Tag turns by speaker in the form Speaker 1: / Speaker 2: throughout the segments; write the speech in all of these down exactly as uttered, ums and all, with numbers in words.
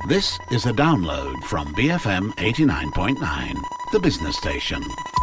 Speaker 1: This is a download from B F M eighty-nine point nine, the business station.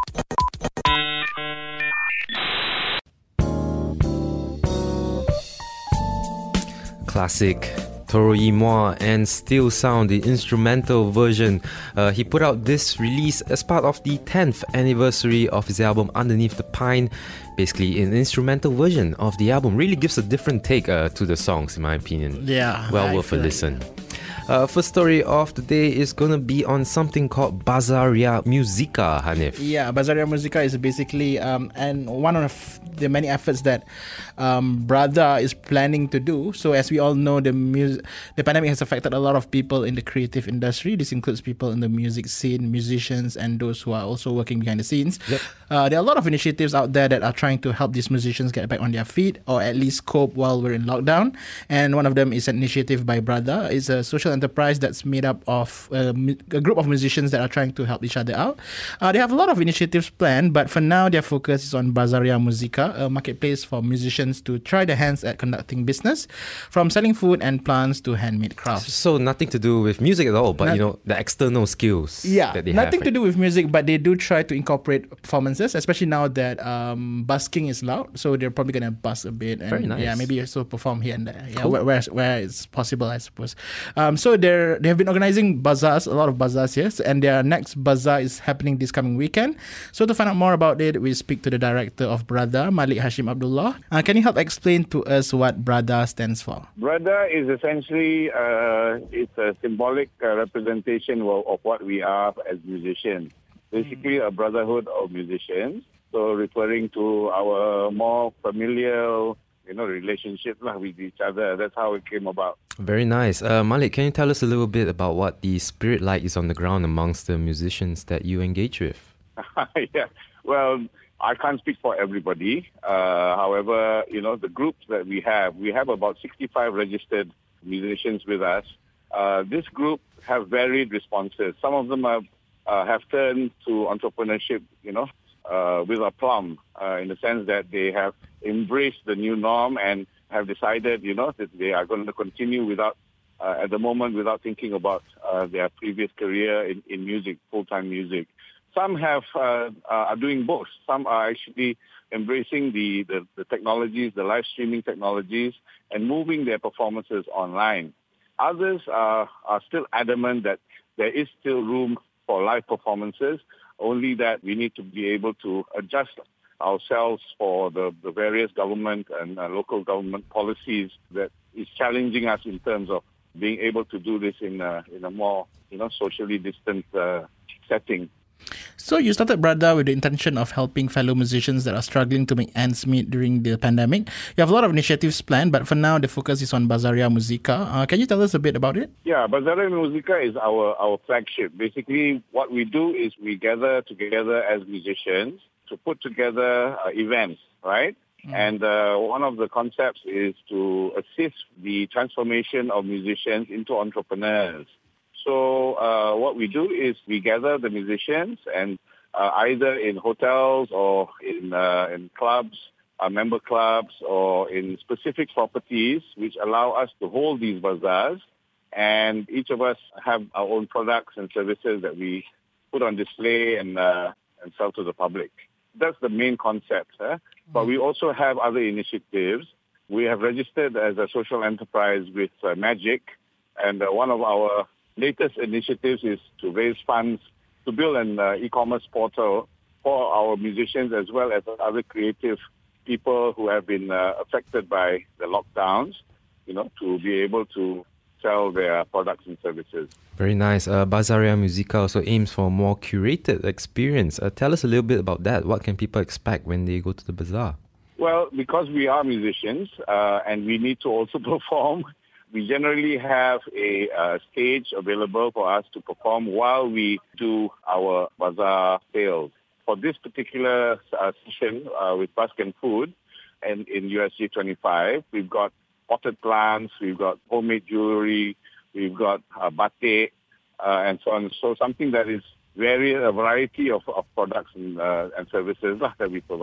Speaker 2: Classic Toro y Moi and Still Sound, the instrumental version. Uh, he put out this release as part of the tenth anniversary of his album Underneath the Pine. Basically, an instrumental version of the album really gives a different take uh, to the songs, in my opinion.
Speaker 3: Yeah.
Speaker 2: Well
Speaker 3: I
Speaker 2: worth a
Speaker 3: feel
Speaker 2: listen. Uh, first story of the day is going to be on something called Bazaria Musica, Hanif.
Speaker 3: Yeah, Bazaria Musica is basically um, and one of the many efforts that um, Brother is planning to do. So as we all know, the mus- the pandemic has affected a lot of people in the creative industry. This includes people in the music scene, musicians, and those who are also working behind the scenes.
Speaker 2: Yep.
Speaker 3: Uh, there are a lot of initiatives out there that are trying to help these musicians get back on their feet, or at least cope while we're in lockdown. And one of them is an initiative by Brother. It's a social enterprise that's made up of a, a group of musicians that are trying to help each other out. Uh, they have a lot of initiatives planned, but for now their focus is on Bazaria Musica, a marketplace for musicians to try their hands at conducting business, from selling food and plants to handmade crafts.
Speaker 2: So nothing to do with music at all, but
Speaker 3: Not-
Speaker 2: you know, the external skills
Speaker 3: Yeah,
Speaker 2: that they
Speaker 3: nothing
Speaker 2: have.
Speaker 3: to do with music, but they do try to incorporate performances, especially now that um, busking is loud. So they're probably going to bus a bit. And
Speaker 2: Very nice.
Speaker 3: Yeah, maybe also perform here and there. Yeah,
Speaker 2: Cool.
Speaker 3: where, where, where it's possible, I suppose. Um, so they're they have been organizing bazaars, a lot of bazaars here, and their next bazaar is happening this coming weekend. So to find out more about it, we speak to the director of Brother, Malik Hashim Abdullah. Uh, can you help explain to us what Brother stands for?
Speaker 4: Brother is essentially uh, it's a symbolic uh, representation of, of what we are as musicians. Basically, a brotherhood of musicians. So referring to our more familial, you know, relationship lah with each other. That's how it came about.
Speaker 2: Very nice. Uh, Malik, can you tell us a little bit about what the spirit like is on the ground amongst the musicians that you engage with?
Speaker 4: Yeah. Well, I can't speak for everybody. Uh, however, you know, the groups that we have, we have about sixty-five registered musicians with us. Uh, this group have varied responses. Some of them have, uh, have turned to entrepreneurship, you know, uh, with aplomb, uh, in the sense that they have embraced the new norm and have decided, you know, that they are going to continue without, uh, at the moment, without thinking about uh, their previous career in, in music, full-time music. Some have uh, are doing both. Some are actually embracing the, the, the technologies, the live streaming technologies, and moving their performances online. Others are, are still adamant that there is still room for live performances, only that we need to be able to adjust ourselves for the, the various government and uh, local government policies that is challenging us in terms of being able to do this in a, in a more, you know, socially distant uh, setting.
Speaker 3: So you started Brother with the intention of helping fellow musicians that are struggling to make ends meet during the pandemic. You have a lot of initiatives planned, but for now the focus is on Bazaria Musica. Uh, can you tell us a bit about it?
Speaker 4: Yeah, Bazaria Musica is our, our flagship. Basically, what we do is we gather together as musicians to put together uh, events, right? Mm. And uh, one of the concepts is to assist the transformation of musicians into entrepreneurs. So uh, what we do is we gather the musicians and uh, either in hotels or in uh, in clubs, uh, member clubs, or in specific properties which allow us to hold these bazaars. And each of us have our own products and services that we put on display and uh, and sell to the public. That's the main concept. Huh? But we also have other initiatives. We have registered as a social enterprise with uh, Magic, and uh, one of our latest initiatives is to raise funds to build an uh, e-commerce portal for our musicians as well as other creative people who have been uh, affected by the lockdowns, you know, to be able to sell their products and services.
Speaker 2: Very nice. Uh, Bazaria Musica also aims for a more curated experience. Uh, tell us a little bit about that. What can people expect when they go to the bazaar?
Speaker 4: Well, because we are musicians uh, and we need to also perform, we generally have a uh, stage available for us to perform while we do our bazaar sales. For this particular uh, session uh, with Busk and Food and in U S G twenty-five, we've got potted plants, we've got homemade jewelry, we've got uh, batik, uh, and so on. So something that is very a variety of, of products and, uh, and services that we provide.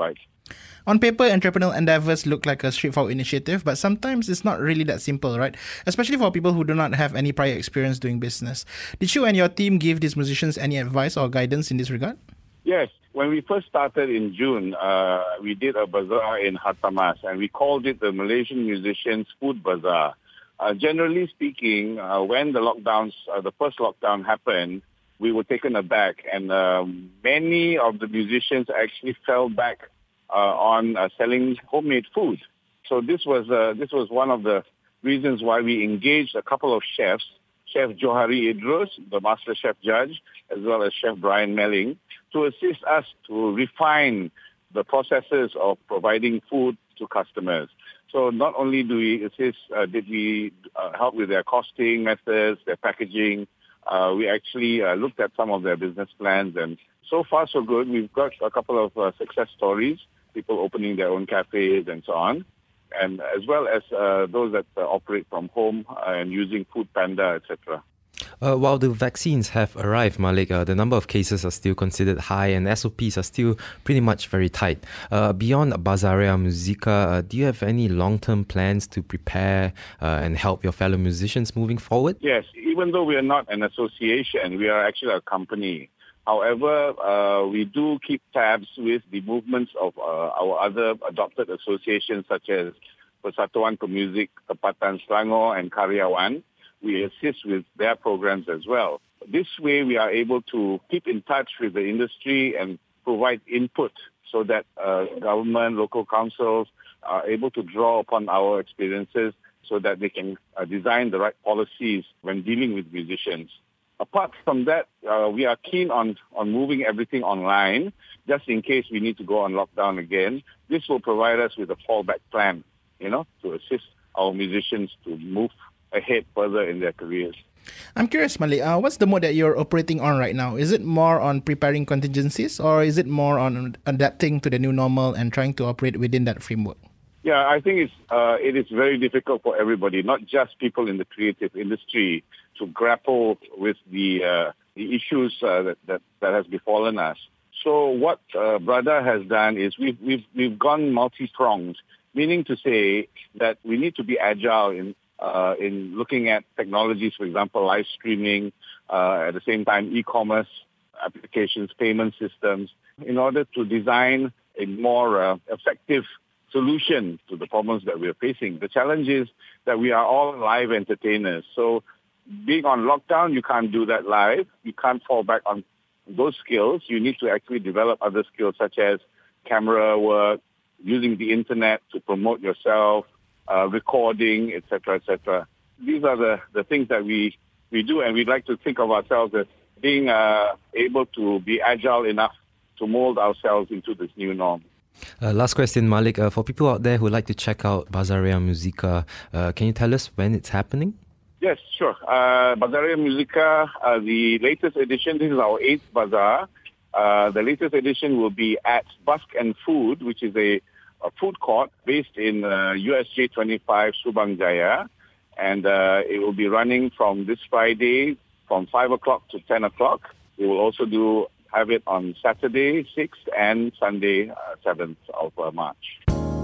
Speaker 3: On paper, entrepreneurial endeavors look like a straightforward initiative, but sometimes it's not really that simple, right? Especially for people who do not have any prior experience doing business. Did you and your team give these musicians any advice or guidance in this regard?
Speaker 4: Yes. When we first started in June, uh, we did a bazaar in Hartamas, and we called it the Malaysian Musicians Food Bazaar. Uh, generally speaking, uh, when the lockdowns, uh, the first lockdown happened, we were taken aback, and um, many of the musicians actually fell back uh, on uh, selling homemade food. So this was uh, this was one of the reasons why we engaged a couple of chefs, Chef Johari Idrus, the Master Chef Judge, as well as Chef Brian Melling, to assist us to refine the processes of providing food to customers. So not only do we assist, uh, did we uh, help with their costing methods, their packaging, uh, we actually uh, looked at some of their business plans, and so far so good. We've got a couple of uh, success stories, people opening their own cafes and so on, and as well as uh, those that uh, operate from home uh, and using Food Panda, et cetera.
Speaker 2: Uh, while the vaccines have arrived, Malik, uh, the number of cases are still considered high and S O Ps are still pretty much very tight. Uh, beyond Bazaria Musica, uh, do you have any long-term plans to prepare uh, and help your fellow musicians moving forward?
Speaker 4: Yes, even though we are not an association, we are actually a company. However, uh, we do keep tabs with the movements of uh, our other adopted associations such as Persatuan Pemuzik Tempatan Selangor and Karyawan. We assist with their programs as well. This way, we are able to keep in touch with the industry and provide input so that uh, government, local councils are able to draw upon our experiences so that they can uh, design the right policies when dealing with musicians. Apart from that, uh, we are keen on, on moving everything online, just in case we need to go on lockdown again. This will provide us with a fallback plan, you know, to assist our musicians to move ahead further in their careers.
Speaker 3: I'm curious, Malik, uh, what's the mode that you're operating on right now? Is it more on preparing contingencies, or is it more on adapting to the new normal and trying to operate within that framework?
Speaker 4: Yeah, I think it's uh, it is very difficult for everybody, not just people in the creative industry, to grapple with the uh, the issues uh, that, that that has befallen us. So what uh, Brother has done is we've we've we've gone multi-pronged, meaning to say that we need to be agile in uh, in looking at technologies, for example, live streaming, uh, at the same time e-commerce applications, payment systems, in order to design a more uh, effective solution to the problems that we are facing. The challenge is that we are all live entertainers. So being on lockdown, you can't do that live. You can't fall back on those skills. You need to actually develop other skills such as camera work, using the internet to promote yourself, uh, recording, et cetera, et cetera. These are the, the things that we, we do, and we'd like to think of ourselves as being uh, able to be agile enough to mold ourselves into this new norm.
Speaker 2: Uh, last question, Malik. Uh, for people out there who like to check out Bazaria Musica, uh, can you tell us when it's happening?
Speaker 4: Yes, sure. Uh, Bazaria Musica, uh, the latest edition, this is our eighth bazaar. Uh, the latest edition will be at Busk and Food, which is a, a food court based in uh, U S J twenty-five, Subang Jaya. And uh, it will be running from this Friday from five o'clock to ten o'clock. We will also do have it on Saturday, sixth, and Sunday, uh, seventh of uh, March.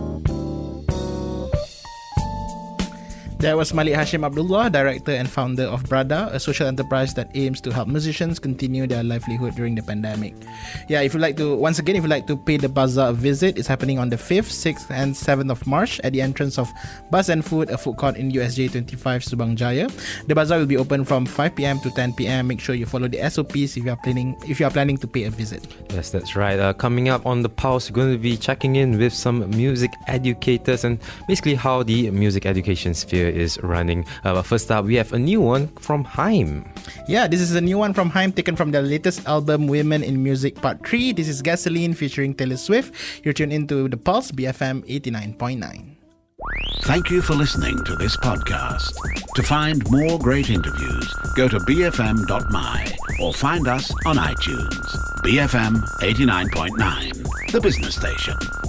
Speaker 3: That was Malik Hashim Abdullah, director and founder of Brada, a social enterprise that aims to help musicians continue their livelihood during the pandemic. Yeah, if you like to, once again, if you like to pay the bazaar a visit, it's happening on the fifth, sixth, and seventh of March at the entrance of Bus and Food, a food court in U S J twenty-five, Subang Jaya. The bazaar will be open from five p.m. to ten p.m. Make sure you follow the S O Ps if you are planning if you are planning to pay a visit.
Speaker 2: Yes, that's right. Uh, coming up on the Pulse, we're going to be checking in with some music educators and basically how the music education sphere is running. Uh, but first up, we have a new one from Haim.
Speaker 3: Yeah, this is a new one from Haim, taken from their latest album, Women in Music Part three. This is Gasoline featuring Taylor Swift. You're tuned into The Pulse, B F M eighty-nine point nine.
Speaker 1: Thank you for listening to this podcast. To find more great interviews, go to b f m dot m y or find us on iTunes. B F M eighty-nine point nine, the business station.